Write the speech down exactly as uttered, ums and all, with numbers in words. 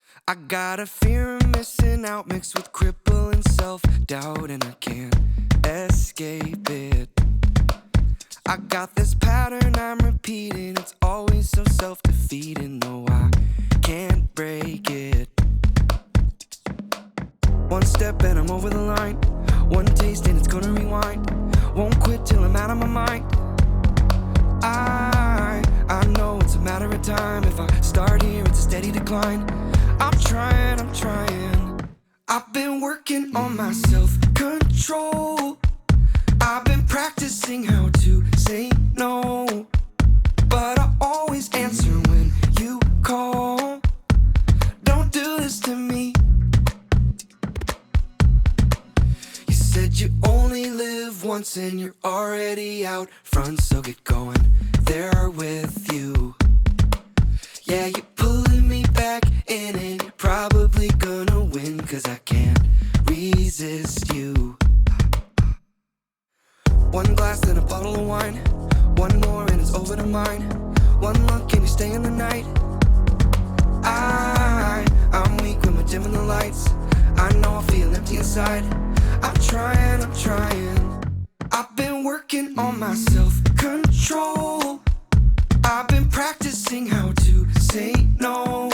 I got a fear of missing out mixed with crippling self-doubt, and I can't escape it. I got this pattern I'm repeating, it's always so self-defeating, though I can't break it. One step and I'm over the line, one taste and it's gonna rewind. Won't quit till I'm out of my mind. I, I know it's a matter of time. If I start here, it's a steady decline. I'm trying, I'm trying. I've been working on my self-control. I've been practicing how to say no, but I always answer when you call. Don't do this to me. You said you only live once and you're already out front, so get going there with you. Yeah, you're pulling me back in and you're probably gonna win, cause I can't resist you. One glass and a bottle of wine, one more and it's over to mine. One look, can you stay in the night? I, I'm weak when we're dimming the lights. I know I feel empty inside. I'm trying, I'm trying. I've been working on my self-control. I've been practicing how to say no,